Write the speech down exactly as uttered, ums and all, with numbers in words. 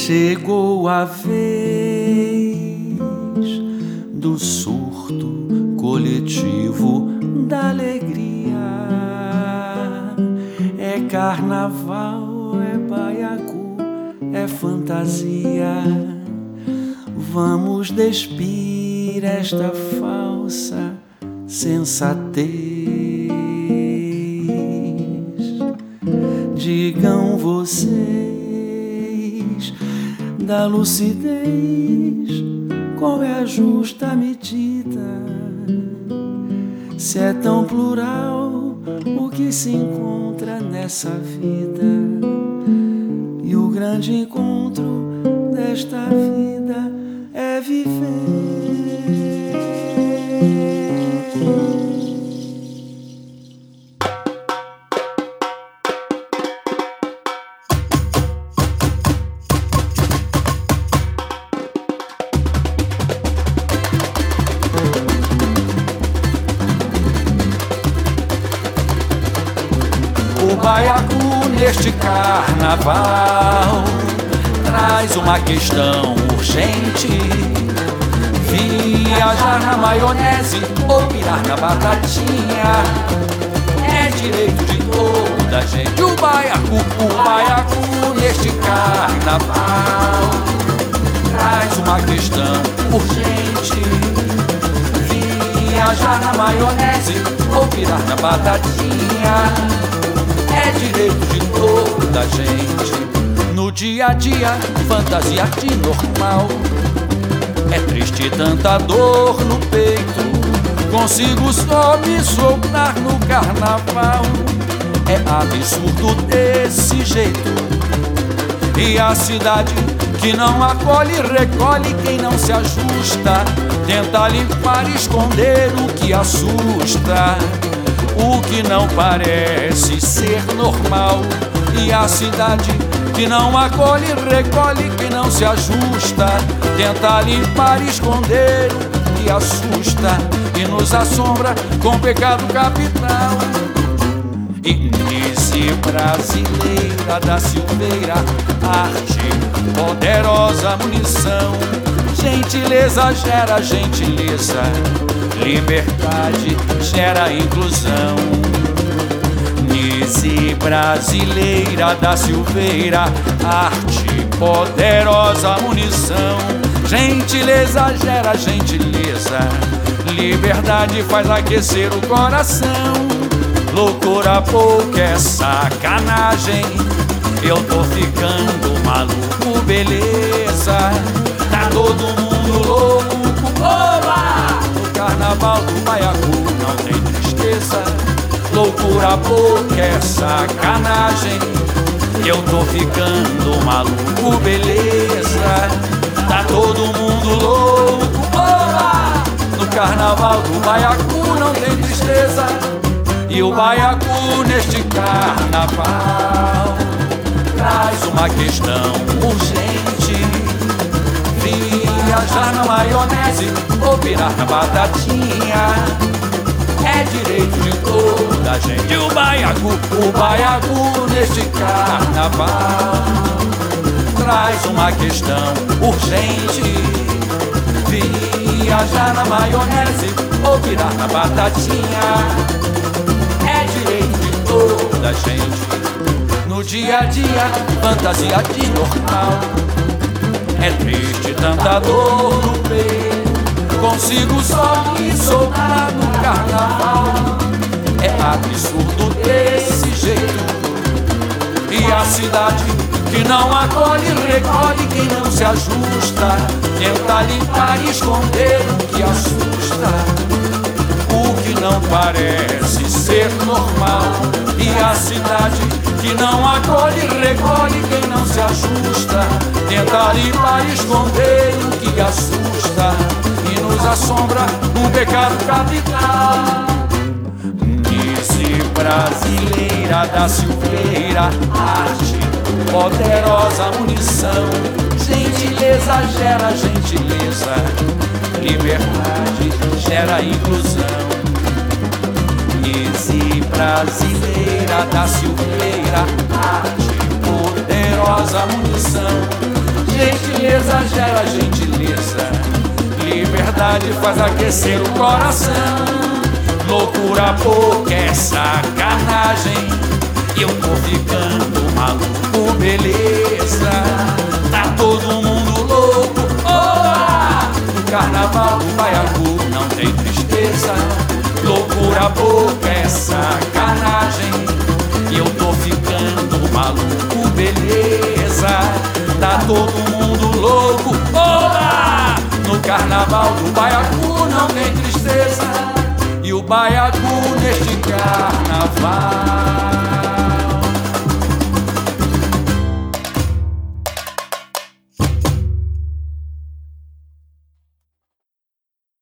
Chegou a vez do surto coletivo da alegria. É carnaval, é baiacu, é fantasia. Vamos despir esta falsa sensatez. Digam vocês da lucidez, qual é a justa medida? Se é tão plural o que se encontra nessa vida, e o grande encontro desta vida é viver. O baiacu neste carnaval traz uma questão urgente: viajar na maionese ou pirar na batatinha é direito de toda a gente. O baiacu, o baiacu neste carnaval traz uma questão urgente: viajar na maionese ou pirar na batatinha é direito de toda a gente. No dia a dia, fantasia de normal. É triste tanta dor no peito, consigo só me soltar no carnaval. É absurdo desse jeito. E a cidade que não acolhe, recolhe quem não se ajusta, tenta limpar e esconder o que assusta, o que não parece ser normal. E a cidade que não acolhe, recolhe quem não se ajusta, tenta limpar e esconder o que assusta e nos assombra com pecado capital. Ignice brasileira da Silveira, arte, poderosa munição. Gentileza gera gentileza, liberdade gera inclusão. Nise brasileira da Silveira, arte, poderosa munição. Gentileza gera gentileza, liberdade faz aquecer o coração. Loucura pouca é sacanagem, eu tô ficando maluco, beleza. Tá todo mundo louco, oba! No carnaval do baiacu não tem tristeza. Loucura pouca é sacanagem, eu tô ficando maluco, beleza. Tá todo mundo louco, oba! No carnaval do baiacu não tem tristeza. E o baiacu neste carnaval traz uma questão urgente: viajar na maionese ou virar na batatinha é direito de toda a gente. E o baiacu, o baiacu neste carnaval traz uma questão urgente: viajar na maionese ou virar na batatinha é direito de toda a gente. No dia a dia, fantasia de normal. É triste tanta dor no peito, consigo só me soltar no carnaval. É absurdo desse jeito. E a cidade que não acolhe, recolhe quem não se ajusta, tenta limpar e esconder o que assusta, o que não parece ser normal. E a cidade que não acolhe, recolhe quem não se ajusta, tenta limpar e esconder o que assusta e nos assombra um pecado capital. Nise brasileira da Silveira, arte, poderosa munição. Gentileza gera gentileza, liberdade gera inclusão. Nise brasileira da Silveira, arte, poderosa munição. Gentileza gera gentileza, liberdade faz aquecer o coração. Loucura pouca é sacanagem, eu tô ficando maluco, beleza. Tá todo mundo louco, olá! No carnaval do Baiacu não tem tristeza. Loucura pouca é sacanagem, eu tô ficando maluco, beleza. Tá todo mundo louco, olá! No carnaval do Baiacu não tem tristeza. E o Baiacu neste carnaval